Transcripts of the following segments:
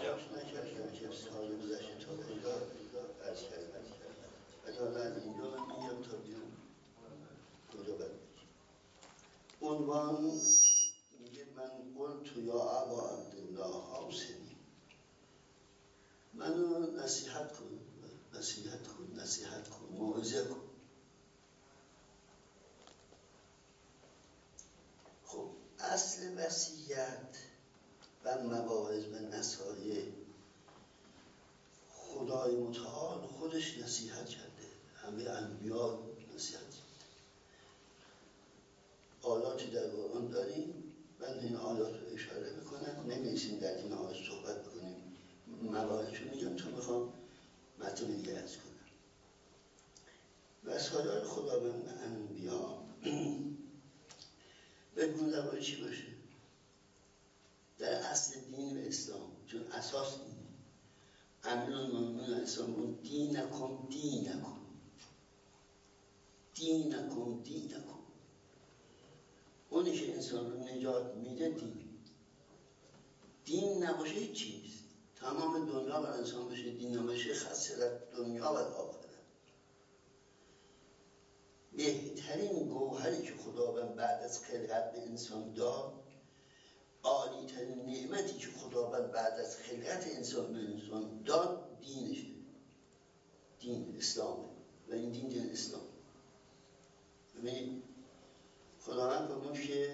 فراموش نکردم که سال گذشته تا کجا عرض کردم، ولی حالا از اینجا من میگم تا بیرون کجا باید بگیم. عنوان میگه من قلت یا ابا عبدالله حاسبی، منو نصیحت کن موعظه کن. خب اصل وصیت و مواعظ و نصایح خدای متعال خودش نصیحت کرده، همه انبیا نصیحت کرده. آیاتی در قرآن داریم، من این آیات رو اشاره میکنم، نمی‌رسیم در این آیات صحبت بکنیم، مواعظشو میگم تا میخوام متن دیگه عرض کنم. وصایای خداوند انبیا بدون زبان چی باشه؟ در اصل دین و اسلام، چون اساس دینه. امیرالمومنین اسلام بود دین نکن. اونی که انسان رو نجات میده دین نباشه هیچ چیز. تمام دنیا بر انسان باشه، دین نباشه خسارت دنیا و آخرت. بهترین گوهری که خداوند بعد از خلقت به انسان داد، عالی ترین نعمتی که خداوند بعد از خلقت انسان به انسان داد دینشه، دین اسلامه و این دین اسلام. ببینید خداوند فرمود که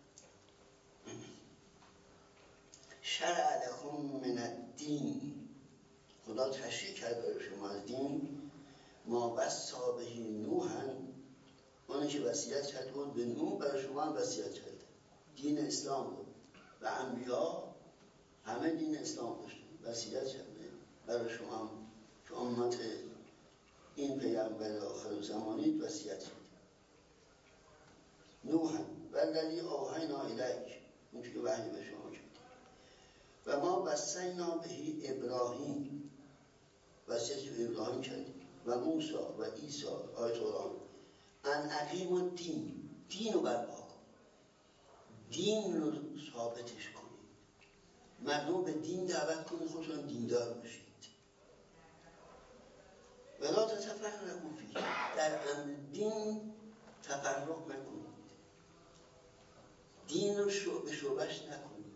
شرع لکم من الدین، خدا تشریح کرد برای شما از دین ما وصی به نوحا، اونی که وصیت کرد بود به نوح برای شما هم وصیت کرد، دین اسلام بود و انبیا همه دین اسلام داشتن، وصیت کرده برای شما هم که امت این پیامبر آخر زمانی وصیت کرد. نوحا والذی اوحینا الیک، اون که وحی به شما کرد. و ما وصینا به ابراهیم، وصیت به ابراهیم کردیم و موسی و عیسی، آیت قرآن، ان اقیم الدین، دین رو برپا کن، دین رو ثابتش کنید، مردم به دین دعوت کنید، خودتون دیندار باشید. ولا تتفرقوا فیه، در امر دین تفرق نکنید، دین رو شعبه شعبش نکنید.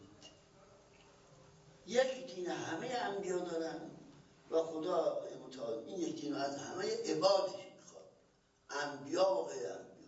یک دین همه انبیا دارن و خدا متعال این یک دین رو از همه عبادش میخواد، انبیا و غیر انبیا.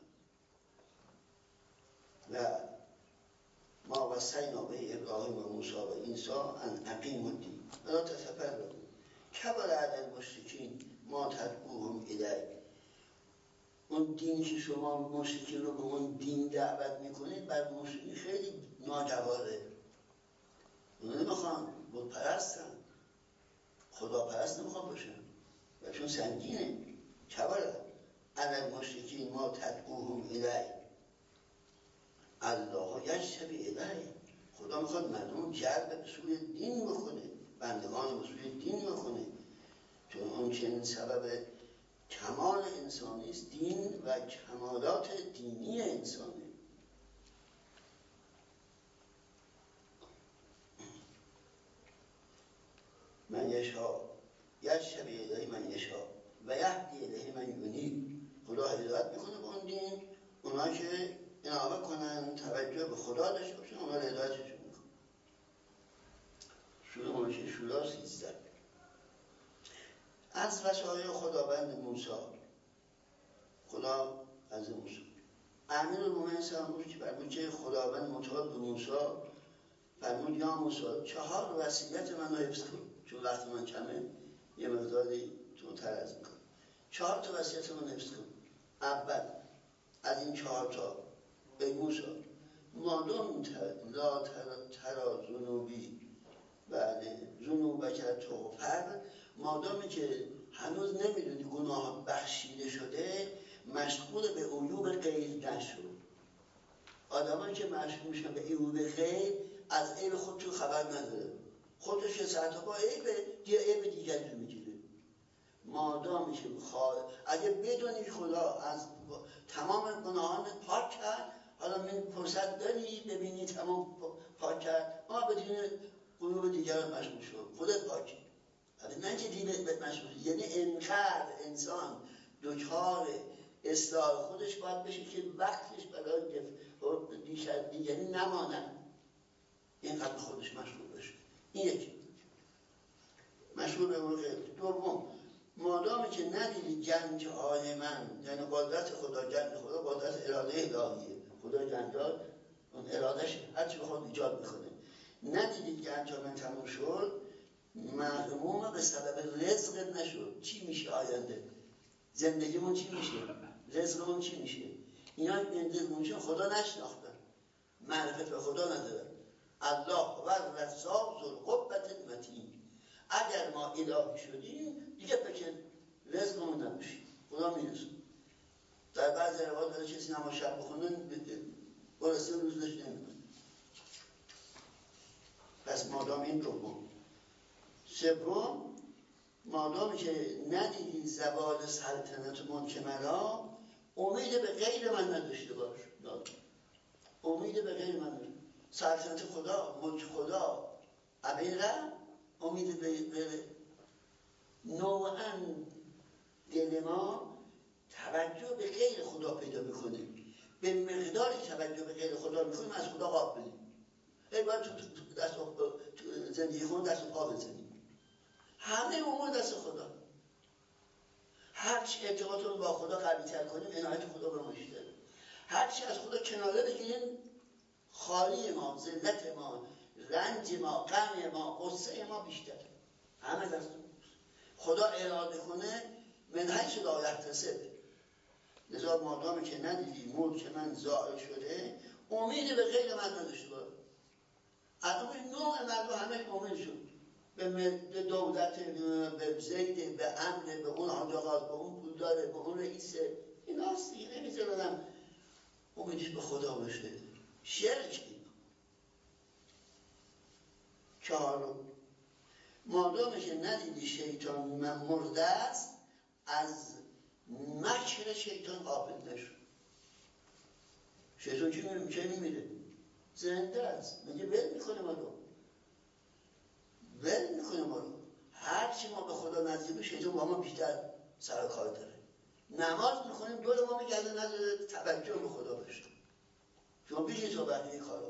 و ما وصینا به ابراهیم و موسی و عیسی ان اقیموا الدین ولا تتفرقوا کبر علی المشرکین ما تدعوهم الیه. اون دینی که شما مشرکین رو به اون دین دعوت میکنید بر مشرکین خیلی ناجواره. اونا نمیخوان، بود پرستن، خدا پرست نمیخوان باشن و چون سنگینه. کبر علی المشرکین ما تدعوهم الیه الله یجتبی الیه، خدا میخواد مردم جلب به سوی دین بکنه، بندگان به سوی دین بکنه، چون اون چنین سبب کمال انسانی است، دین و کمالات دینی انسانه. من یشاء یجتبی الیه من یشاء و یهدی الیه من یونیب، خدا هدایت میکنه به اون دین، اونا که انابه کنن، توجه به خدا داشته باشن، اونا رو هدایتشون میکنه. شروع ماشه شورا 13. از وصایای خداوند موسی، خدا از موسی امیرالمومنین فرمود که فرمود که خداوند متعال به موسی فرمود یا موسی 4 وصیت من رو حفظ کن، چون وقت من کمه یه مقداری تو ترز میکنم. 4 تا وصیت من حفظ کن. اول از این 4 تا ای موسی مادام لا ترا ذنوبی بعد ذنوب کرد تو فرد، مادامی که هنوز نمیدونی گناه بخشیده شده مشغول به عیوب غیر نشو. آدمایی که مشغول میشن به عیوب غیر از عیب خودشون خبر نداره، خودش یه ساعت با عیب دیگری رو میگیره. مادامی که بخواد اگه بدونی خدا از تمام گناهان پاک کرد، حالا من فرصت داری ببینی تمام پاک کرد، اما بدون قلوب به دیگران مشغول شو، خودت پاکی. نه که دین مشغول، یعنی انقدر انسان دچار اصلاح خودش باید بشه که وقتش برای دیگری نمانه، اینقدر خودش مشغول بشه. این یکی مشغول به امور غیر. دوم، مادامی که ندیدی گنج‌های من، یعنی قدرت خدا، گنج خدا قدرت اراده الهیه، خدا گنجات اون ارادهش هرچی بخواد ایجاد میکنه، ندیدی گنج‌های من تموم شد، مغموم به سبب رزق نشد. چی میشه آینده؟ زندگیمون چی میشه؟ رزقمون چی میشه؟ اینا اینجا خدا نشناختن، معرفت به خدا ندارن. الله و رزاق ذو القوة المتین. اگر ما الهی شدیم دیگه فکر رزقمون نباشیم، خدا میرسون. در بعضی روایات برای کسی نماز شب بخونن برسه روزش نمیکنه. پس مادام این دوم. سوم، مادامی که ندیدی زوال سلطنت ملک مرا، امید به غیر من نداشته باش. امید به غیر من نداشته. سلطنت خدا، ملک خدا عبیره، امید به غیر. نوعاً دل ما توجه به غیر خدا پیدا میکنه. به مقداری توجه به غیر خدا میکنیم از خدا غافلیم. باید تو زندگی خود دست و پا بزنیم. همه امور دست خدا. هرچی ارتباطمون با خدا قوی تر کنیم، عنایت خدا به ما بیشتره. هرچی از خدا کناره بگیریم، خالی ما، ذلت ما، رنج ما، غم ما، غصه ما بیشتره. همه دست خدا اراده کنه، من حیث لا یحتسب. لذا مادامی که ندیدی ملک من زائل شده، امید به غیر من نداشته باش. از نوع مردم همه امید شد به دولت، به زید، به امن، به اون آنجاقات، به اون پولداره، به اون رئیسه. این هاست دیگه. نمیزه بدم امیدش به خدا باشه. شرک این. چهارم، مادامی که ندیدی شیطان مرده است، از مکر شیطان غافل نشو. شیطان چه میمیره؟ زنده است. میگه ول میکنه ما رو، ول میکنه ما رو. هرچی ما به خدا نزدیک، شیطان با ما بیشتر سر کار داره. نماز میخونیم دور ما میگرده، نداره توجه به خدا بشه. شما بیشی تو بقیه کارا.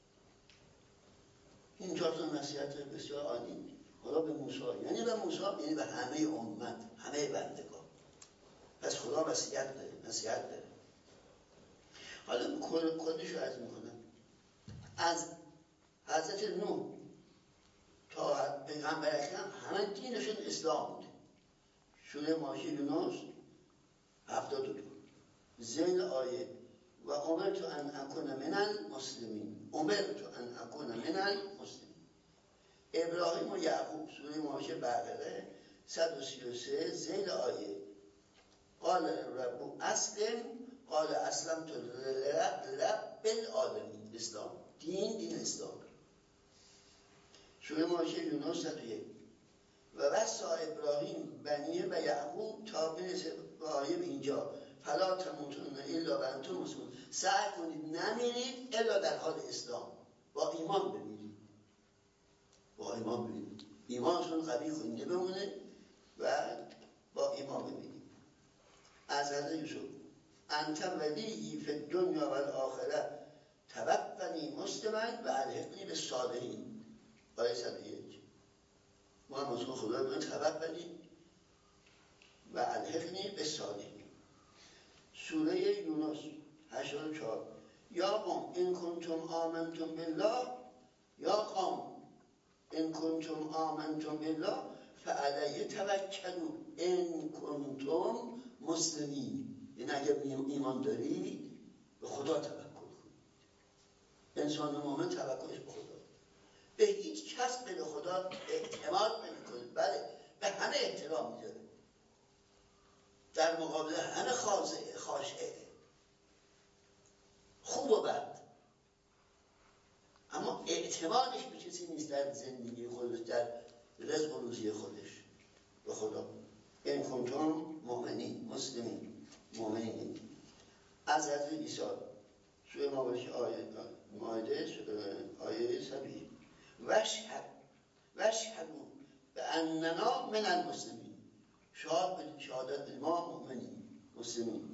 این 4 تا نصیحت بسیار عالی خدا به موسی، یعنی به موسی، یعنی به همه امت، همه بندگان. پس خدا وصیت داره. حالا کلیشو عرض میکنم. از حضرت نوح تا پیغمبر اکرم همه دینشون اسلام بوده. سوره ماهی یونس 72 زین آیه و امرت ان اکون من المسلمین. ابراهیم و یعقوب سوره ماهی بقره 133 زین آیه قال رب اسلم قال اسلمت لرب العالمین. اسلام دین اسلام. سوره ماهی یونس 101 و وصا ابراهیم بنیه و یعقوب تا برسه به آیه به اینجا فلا تموتن الا و انتم مسلمون. سعی کنید نمیرید الا در حال اسلام، با ایمان بمیرید. ایمانتون قوی کنید بمونه و با ایمان بمیرید. از حضرت یوسف انت ولی فی الدنیا و الاخره توفنی مسلما و الحقنی بالصالحین. آیه 101 محمد صلی خدا من توفنی و الحقنی بالصالحین. سوره یونس 84 یا قوم ان کنتم آمنتم بالله فعلیه توکلوا ان کنتم مسلمین. این اگر ایمان دارید به خدا توکل کنید. انسان مومن توکلش به خدا، به هیچ کس به خدا اعتماد نمی‌کنه. بله به همه احترام میذاره، در مقابل همه خاشعه، خوب و بد، اما اعتمادش به کسی نیست در زندگی خودش، در رزق و روزی خودش به خدا. این کنتم مؤمنین مؤمنین. از حضرت عیسی سوره مائده آیه 100 وشهد یشهدوا باننا من المسلمین، شهادت بدید ما مؤمنیم مسلمین.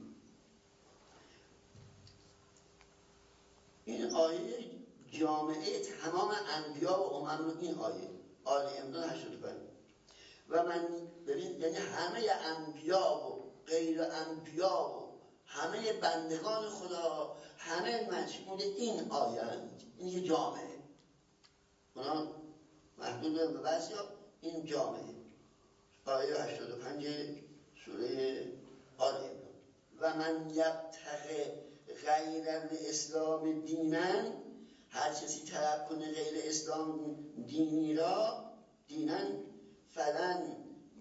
این آیه جامعه تمام انبیا و امم رو، این آل عمران 85. و من ببین یعنی همه انبیا و غیر انبیا و همه بندگان خدا، همه مشمول این آیه هستند. این یه جامعه، اونا محدود به بعضیا این جامعه. آیه 85 سوره آل عمران. و من یبتغی غیر الاسلام دینن، هر کسی طلب کنه غیر اسلام دینی را، دینن فلن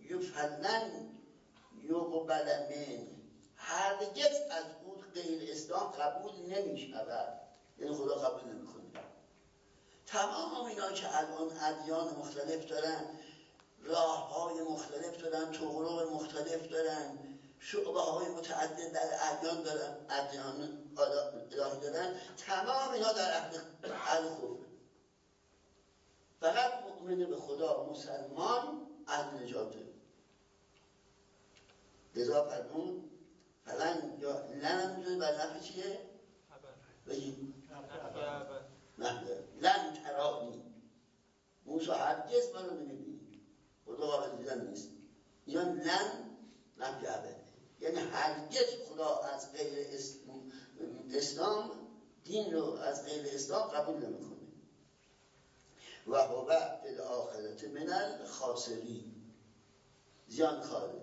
یقبل من، هرگز از اون غیر اسلام قبول نمی شود، یعنی خدا قبول نمی کنه. تمام اینا که الان ادیان مختلف دارن، راه های مختلف دارن، طرق مختلف دارن، شعبه های متعدد در ادیان دارن، ادیان الهی دارن، تمام اینا در اهل کفر. فقط مؤمن به خدا مسلمان اهل نجاته. لذا فرمود فلن یا لن جوی بر نفع چیه؟ بگید لن ترانی، موسی هرگز من رو نمیبینی، خدا قابل دیدن نیست. یا لن نفی ابد، یعنی هرگز خدا از غیر اسلام دین رو از غیر اسلام قبول نمیکنه. و هو فی الاخرة من الخاسرین، زیانکاره.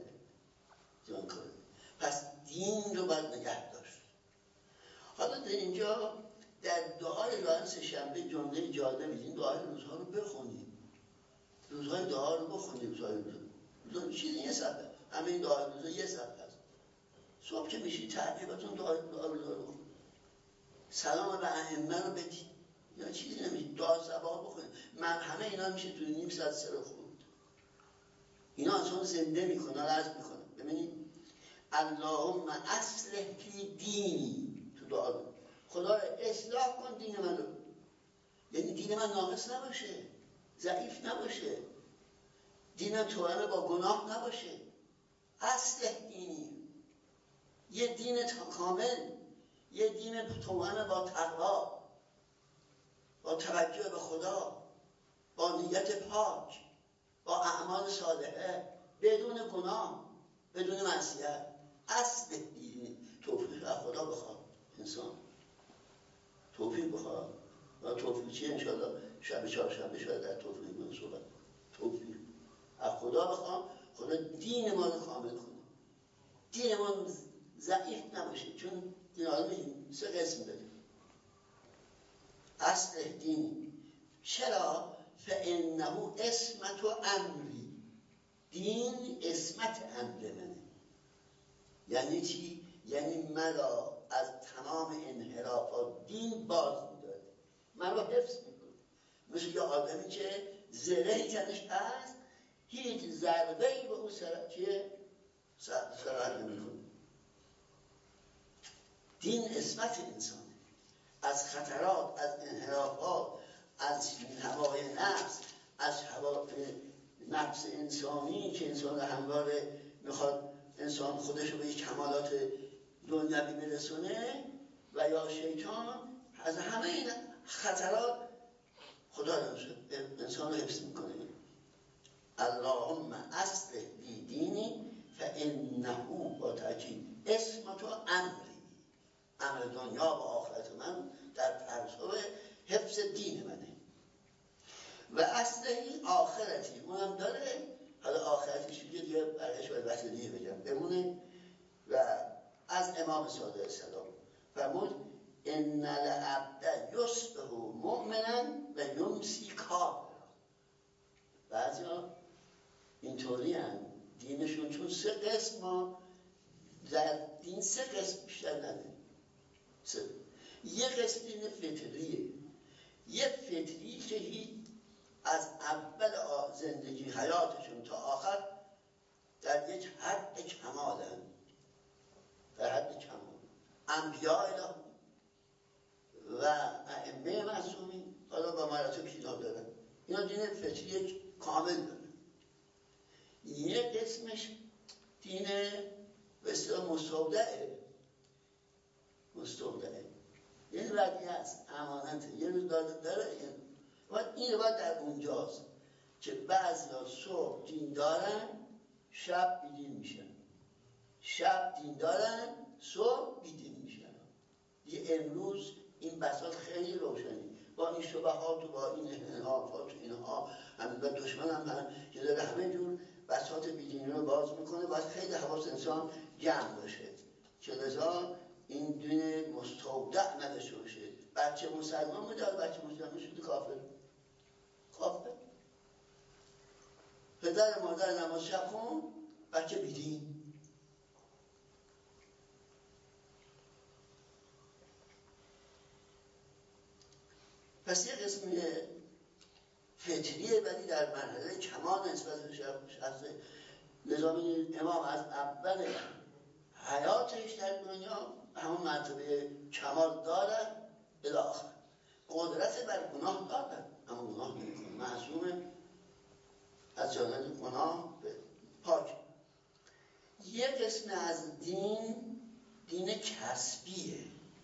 پس دین رو باید نگه داشت. حالا در اینجا در دعای روزهای سه‌شنبه جمله جالبی، این دعای روزها رو بخونید، روزهای دعا رو بخونید. روزهای چیزی یه صفحه، همه این دعای روزها یه صفحه است. صبح که میشید ترتیبتون دعای روزها رو بخونید، سلام به ائمه رو بدید، یا چیزی نمیشه، دعا صباح بخونید. من همه اینا میشه توی نیم ساعت سر خود. اینا اصلا زنده میکنه، رزم میکنه. ببینید اللهم اصلح فی دینی، تو دعا رو خدا رو اصلاح کن دین من رو، یعنی دین من ناقص نباشه، ضعیف نباشه، دین من توأم با گناه نباشه. اصلح دینی، یه دین کامل، یه دین توأم با تقوا، با توجه به خدا، با نیت پاک، با اعمال صالحه، بدون گناه، بدون معصیت. اصل دینی. توفیق از خدا بخواد، انسان توفیق بخواد. و توفیق چیه؟ انشاءالله شب چهارشنبه شاید در توفیق من صحبت. توفیق از خدا بخواد، خدا دین ما رو کامل کنه، دین ما ضعیف نباشه. چون دین آدم سه قسم داره. اصل دینی. چرا؟ فانه اسمت و امری، دین اسمت امر منه. یعنی چی؟ یعنی مرا از تمام انحرافات دین باز می‌داره، مرا حفظ می‌کنه. مثل یه آدمی که زرهی تنش هست، هیچ ضربه‌ای به اون سرعت نمی‌کنه. دین اسمت انسانه، از خطرات، از انحرافات، از هوای نفس، از نفس انسانی که انسان همواره میخواد انسان خودش رو به کمالات دنیوی برسونه، و یا شیطان، از همه این خطرات خدا انسان رو حفظ میکنه. اللهم اصلح لی دینی فانه، با تاکید، اسمت و امری، امر دنیا و آخرت من در پرتو حفظ دین منه. و اصلحی آخرتی، اونم داره. حالا آخرتش دیگه برایش باید وقت دیگه بگم بمونه. و از امام صادق السلام فرمود ان العبد یصبح مؤمنا و یمسی کافرا. بعضیا اینطوری هم دینشون، چون سه قسم، ما در دین سه قسم بیشتر نداریم. یه قسم دین فطریه، یه فطری که از اول زندگی حیاتشون تا آخر در یک حد کمالن، در حد کمال. انبیاء الهی و ائمه معصومین حالا با مراتب اینا دارن. اینا دین فطری کامل داره. یه قسمش دین به اصطلاح مستودعه، یعنی ودیعه است، امانته، یه روز داره و این باید در اونجاست که بعضیا صبح دین دارن شب بیدین میشن، شب دین دارن صبح بیدین میشن. یه امروز این بساط خیلی روشنی با این شبهات و با این انحرافات و اینها، همین و دشمن هم که داره همه جور بساط بیدینی رو باز میکنه. باید خیلی حواس انسان جمع باشه که لذا این دین مستودع نداشته باشه. بچه مسلمان بوده، بچه مسلمان شده کافر. پدر مادر نماز شب خون، بچه بیدین. پس یه قسمی فطریه، ولی در مرحله کمال نسبت به شخص نظام امام از اول حیاتش در دنیا همون مرتبه کمال دارد الاخر. قدرت بر گناه دارد اما گناه نمی‌کنه، معصومه از جانب گناه پاک. یه قسم از دین کسبیه.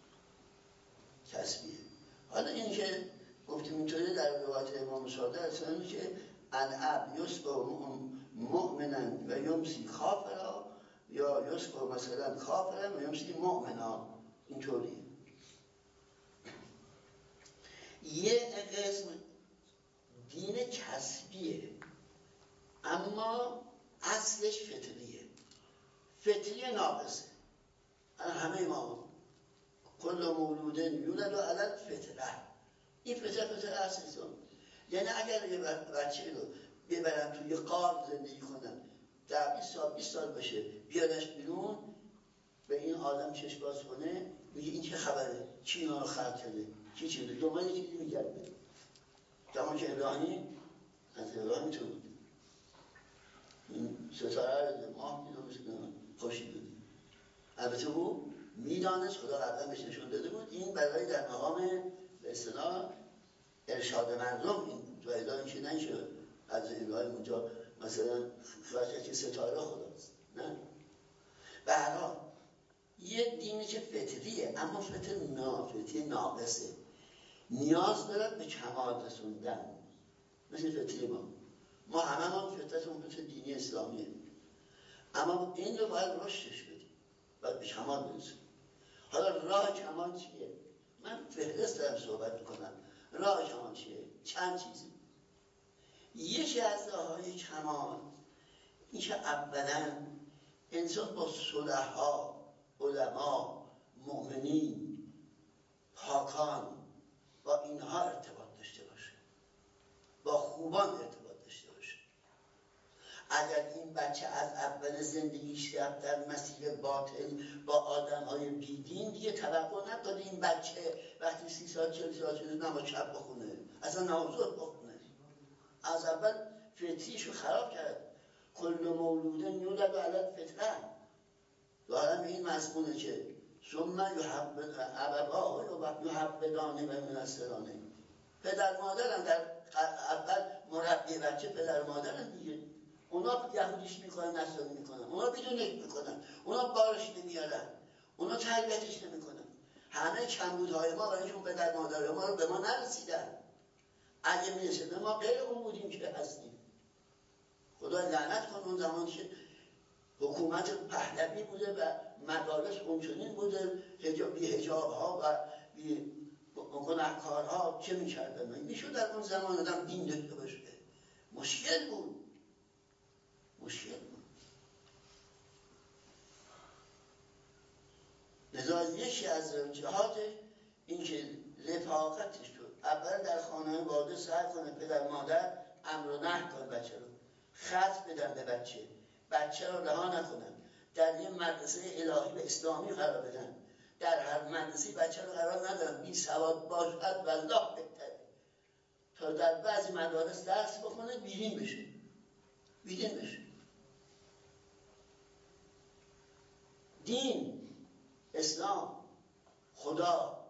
حالا این که گفتیم اینطوری در روایت امام صادق اصلا که العبد یصبح مؤمنا و یمسی کافرا یا یصبح مثلا کافرا و یمسی مؤمنا، اینطوریه. یه قسم دین کسبیه اما اصلش فطریه ناقصه. همه ما کل مولود یولد علی الفطره، این فطره اصل انسان. یعنی اگر یه بچه رو ببرم توی غار زندگی کنم 20 سال باشه، بیادش بیرون به این آدم چشم باز کنه، میگه این چه خبره، کی اینا رو خلق کرده، کی چیده، دنبال یه چیزی میگرده. زمان که ابراهیم از ابراهیم تو بود، این ستاره رو ماه میدونست خورشید بود. البته او میدانست، خدا قبلا بهش نشون داده بود، این برای در مقام به اصطلاح ارشاد مردم این جایگاه این که نشه از ابراهیم اونجا مثلا خواهد که ستاره خداست. نه، به هر حال یه دینی که فطریه اما فطری ناقصه، نیاز دارد به کمال رسوندن. مثل فطری ما همه فطرتمون فطر دینی اسلامیه، اما این رو باید رشدش بدیم، باید به کمال برسیم. حالا راه کمال چیه؟ من فهرست دارم صحبت میکنم. راه کمال چیه؟ چند چیزی. یکی از راه‌های کمال این که اولا انسان با صلحا، علما، مؤمنین، پاکان، با اینها ارتباط داشته باشه، با خوبان ارتباط داشته باشه. اگر این بچه از اول زندگیش رفت در مسیر باطل با آدم‌های بیدین، دیگه توقع نداره این بچه وقتی 30 سال 40 سال شده نماز شب بخونه، اصلا نماز ظهر بخونه. از اول فطریشو خراب کرد. کل مولود یولد علی الفطره. دارم این مضمونه که ثم ابواه یحودانه و ینصرانه. پدر مادرم در اول مربی بچه پدر مادرم دیگه. اونا یهودیش میکنن، نصرانی میکنن، اونا بدونش میکنن، اونا بارش نمیارن، اونا تربیتش نمیکنن. همه کمبودهای ما برای چون پدر مادر ما رو به ما نرسیدن. اگه میرسیدن ما غیر اون بودیم که هستیم. خدا لعنت کن اون زمان که حکومت پهلوی بوده و مدارس اونچنین بوده، بی حجاب ها و بی گناهکارها چه میکردن؟ میشود در اون زمان آدم دین داشته باشه. مشکل بود. لذا یکی از جهاتش این که رفاقتش رو اول در خانه واده سعی کنه پدر مادر امر و نهی کنه، بچه رو خط بدن به بچه رو رها نکنن، در یه مدرسه الهی و اسلامی قرار بدن. در هر مدرسه بچه رو قرار ندارن بی سواد باشد والله بهتره، تا در بعضی مدارس درس بخونه بیدین بشه. دین، اسلام، خدا،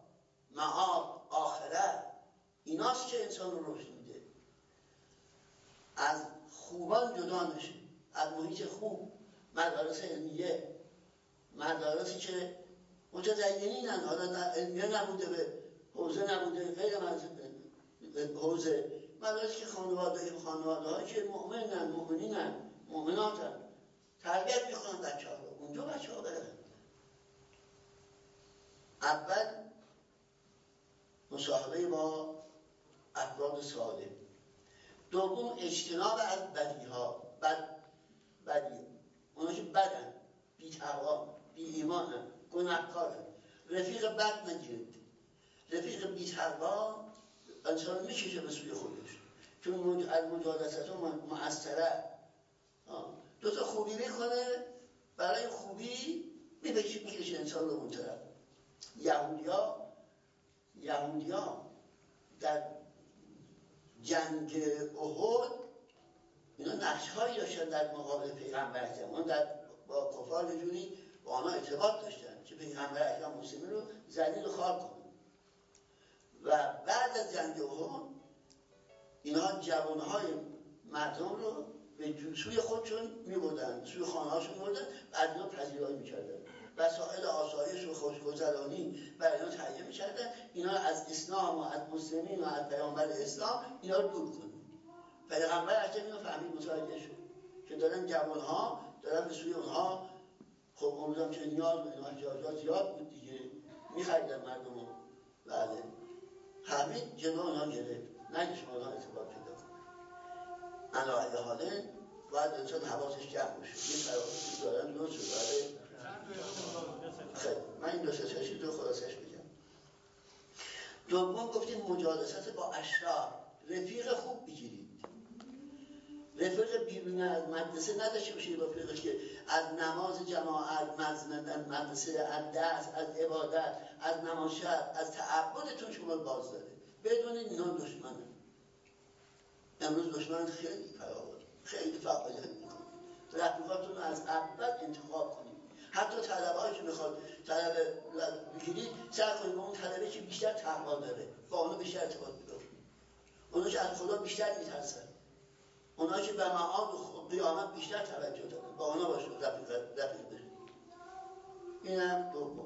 معاد، آخرت، ایناست که انسان رو رشد میده. از خوبان جدا نشه، از محیط خوب، مدارس علمیه، مدارسی که متدینینن، حالا علمیه نبوده، به حوزه نبوده، غیر از حوزه، مدارسی که خانواده که مؤمنینن، مؤمناتن، تربیت میکنن بچه ها رو، اونجا بچه ها برن. اول مصاحبه با افراد صالح، دوم اجتناب از بدیها، بدی اونا که بدن، بی تقوا، بی ایمانن، گناهکارن، رفیق بد نگیرید. رفیق بی تقوا انسان میکشه به سوی خودش، چون از مجالست مؤثره. دو تا خوبی میکنه، برای خوبی میکشه انسان رو اون طرف. یهودیا در جنگ احد اینا نقش‌هایی داشتن در مقابل پیغمبر اکرم، با کفار جوری با آنها ارتباط داشتن که پیغمبر اکرم مسلمین رو ذلیل و خوار کنن. و بعد از جنگ احد اینا جوانهای مردم رو به سوی خودشون میبردن، سوی خانه‌هاشون میبردن، بعد اینا پذیرایی میکردن، وسایل آسایش و خوشگذرانی برای اینا تهیه میکردن، اینا از اسلام و از مسلمین و از پیامبر اسلام اینا رو دور کنن. پیغمبر اکرم اینو فهمید، متوجه شد که دارن جوانها دارن به سوی اونها، خب اونجا که نیاز و اینا احتیاجات زیاد بود دیگه، میخریدن مردم رو. بله حمید جلو اونها گرفت، نگه شما اونها ارتباط پیدا کنن. علاقه حاله باید انسان حواسش جمع بشه، یه تراحیشی دارن درست شد. خیلی من این دو سه چیز رو خلاصش بگم. دوم گفتیم مجالست با اشرار، رفیق خوب بگیرید. رفیق بیرون از مدرسه نداشته باشید، رفیقش که از نماز جماعت، مدرسه، از درس، از عبادت، از نماز شب، از تعبدتون شما باز داره. بدونید اینا دشمنه. امروز دشمن خیلی فراوانه، خیلی فعالیت میکنه. رفیقاتون رو از اول انتخاب کنید. حتی طلبه‌هایی که میخواد طلب بگیرید، سعی کنید با اون طلبه که بیشتر تقوا داره، با اونو بیشتر ارتباط پیدا کنید. اونو که از خدا بیشتر میترسن، اونا که به معاد و قیامت بیشتر توجه دارن، با اونا باشه رفیق بشه. این هم دوم.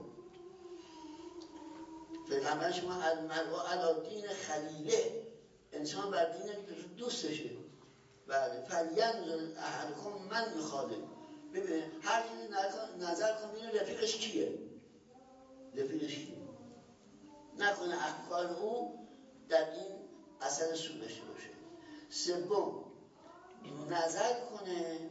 پیغمبر شما المرء علی دین خلیله، انسان بر دین دوستشه. بله فلینظر احدکم من یخالف، ببین هر کی نظر کن ببین رفیقش کیه، نکنه افکار او در این اثر سو داشته باشه. سوم نظر کنه،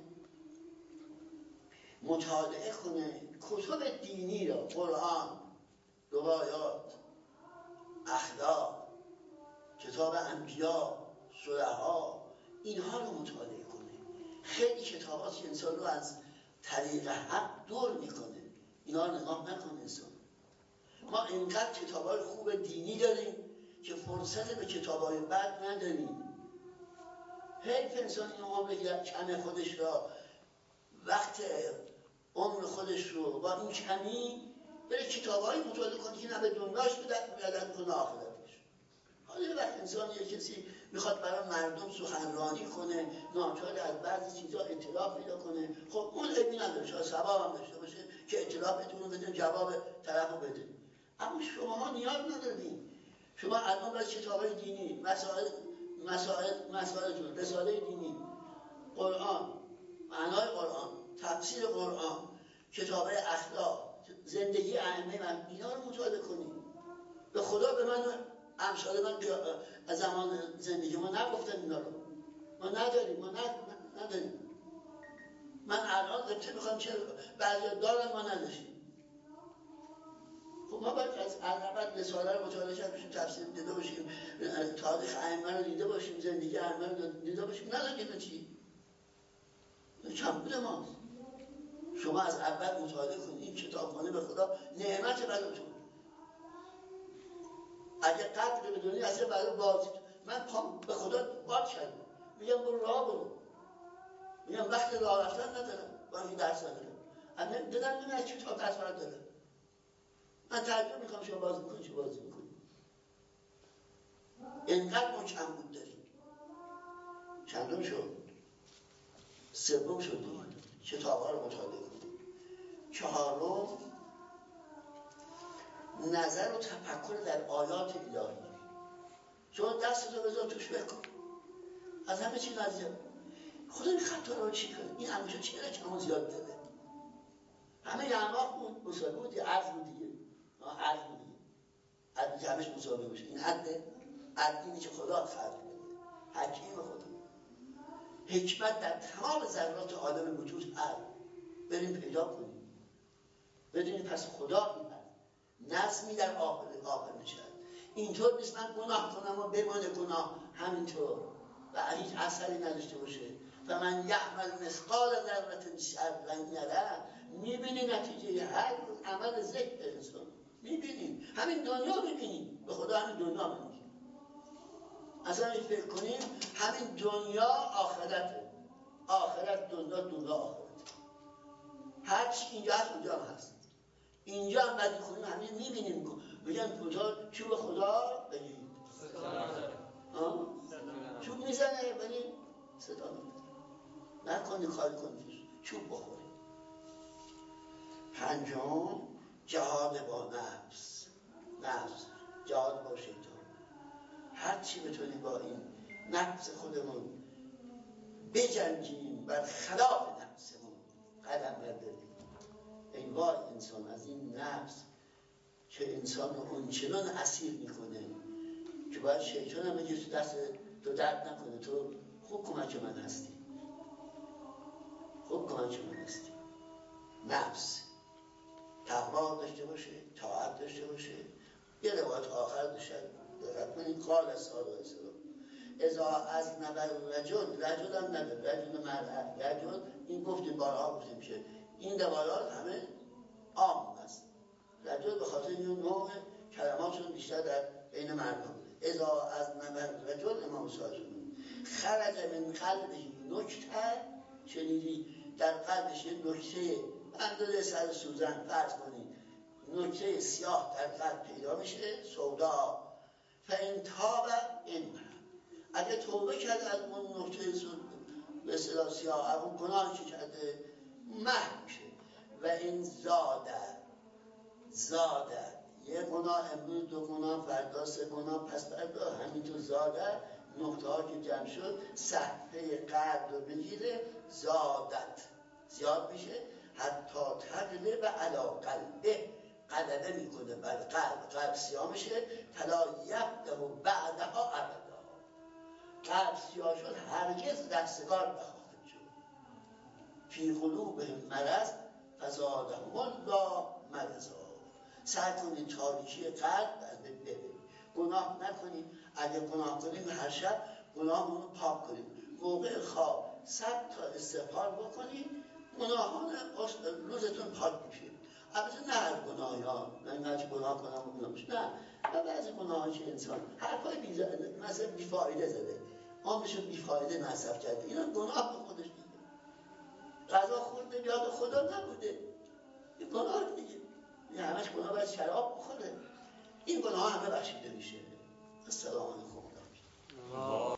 مطالعه کنه کتب دینی را، قرآن، روایات، اخلاق، کتاب انبیا، صلحا، اینها رو مطالعه کنه. خیلی کتابات که انسان رو از طریق حق دور میکنه، اینا رو نگاه نکنه انسان. ما اینقدر کتابای خوب دینی داریم که فرصت به کتابای بد نداریم. حیف انسان این عمر کم خودش را، وقت عمر خودش رو با این کمی بره کتابایی مطالعه کنه که نه به دنیاش بدن کنه آخرتش. حالا یه وقت انسان یه کسی میخواد برای مردم سخنرانی کنه، ناچار از بعضی چیزا اطلاع پیدا کنه، خب اون عیبی نداره، شاید ثواب هم داشته باشه که اطلاع بتونه بده، جواب طرف رو بده. اما شماها نیاز ندارین. شما الان باید کتابای دینی، مسائلتون، رساله دینی، قرآن، معنای قرآن، تفسیر قرآن، کتاب اخلاق، زندگی ائمه من، اینا رو مطالعه کنید. به خدا به من امثال من از زمان زندگی ما نگفتن اینا رو. ما نداریم، نداریم. من الان قبطه میخوام چه بعضی دارم ما نداشتیم. خب ما باید از اول رساله رو مطالعه کرده باشیم، تفسیر دیده باشیم، تاریخ ائمه رو دیده باشیم، زندگی ائمه رو دیده باشیم. نداریم چی؟ کمبود ماست. شما از اول مطالعه کنید. این کتابخانه به خدا نعمت براتون. اگه قدر بدونی اصلا برای بازی، من پام به خدا باد کردم، میگم برو راه برو، میگم وقت راه رفتن ندارم، با این درس ندارم، اما دادم من از کتاب درس برات دارم. من تعجب میکنم شما بازی میکنی، چه بازی میکنی؟ اینقدر ما کمبود داریم. چندم شد؟ سوم شد دیگه کتاب‌ها رو مطالعه کنیم. چهارم نظر و تفکر در آیات الهی. چون دستتو بذار توش بکن. از همه چیز نزدیک خدا این خطا رو چی کنه؟ این همیشه چرا کمون زیاد داره؟ همه اعماق بود، مسابقه بود، عرض بود دیگه. عرض بود دیگه. عرض جمعش مسابقه باشه. این عده، عدینی که خدا خلق کرده. حکیم خدا. حکمت در تمام ذرات عالم وجود هست. بریم پیدا کنیم. بدونیم پس خدا این هست. نظمی در آخر میشه. اینطور نیست من گناه کنم و بمانه گناه همینطور و هیچ اثری نداشته باشه. و من یعمل مثقال ذره شرا یره. میبینی نتیجه هر عمل ذکر انسان میبینیم، همین دنیا میبینیم. به خدا همین دنیا میبینیم. اصلا فکر کنیم همین دنیا آخرته. آخرت دنیا آخرت. هر چی اینجا هست اونجا هم هست. اینجا هم بعد میخونیم همین میبینیم. بگن کجا چوب خدا بگید چوب میزنه ولی صدا نمیده. نکنی کاری کنی چوب بخوری. پنجم جهاد با نفس. جهاد با شیطان. هر چی بتونی با این نفس خودمون بجنگیم بر خلاف نفسمون قدم برداریم. ای وای انسان از این نفس که انسان رو اونچنان اسیر میکنه که باید شیطان هم بگه تو دست تو درد نکنه. تو خوب کمک من هستی. نفس تقوا داشته باشه، طاعت داشته باشه. یه روایت آخر دارد کنید قال صلی الله علیه وسلم اذا اذنب الرجل هم نداره، رجل مرد رجل، این گفتیم بارها گفتیم که این روایات همه عام است. رجل به خاطر این نوع کلماتشون بیشتر در بین مردم. اذا اذنب الرجل امام صادق خرج من قلبه نکته. شنیدی در قلبش یه نکته اندازه سر سوزن فرض کنید نکته سیاه در قلب پیدا میشه سودا. فان تاب این اگه توبه کرده از اون نکته به اصطلاح سیاه اون گناهی که کرده محو میشه. و این زاده یه گناه امروز، دو گناه فردا، سه گناه پس فردا، همینطور زاده نقطه ها که جمع شد صحفه قلب رو بگیره زیاد میشه حتی تغلب و علا قلبه غلبه میکنه بر قلب سیاه میشه فلا یبده و بعدها ابدا. قلب سیاه شد هرگز رستگار نخواهد شد. فی قلوبهم مرض فزادهم الله مرضا. سعی کنید تاریکی قلب از بین ببرید. گناه نکنید. اگر گناه کنید هر شب گناهمون رو پاک کنید. موقع خواب 100 تا استغفار بکنید گناهان روزتون پاک میشه. البته نه هر گناهی ها، نه چه گناه کنم و گناه میشه، نه بعضی گناه که انسان حرفای مثلا بیفایده زده عامشو بیفایده مصرف کرده اینا گناه به خودش دیگه. غذا خورده بیاد خدا نبوده این گناه دیگه. این همش گناه باید شراب بخوره. این گناه همه بخشیده میشه. السلام علیکم.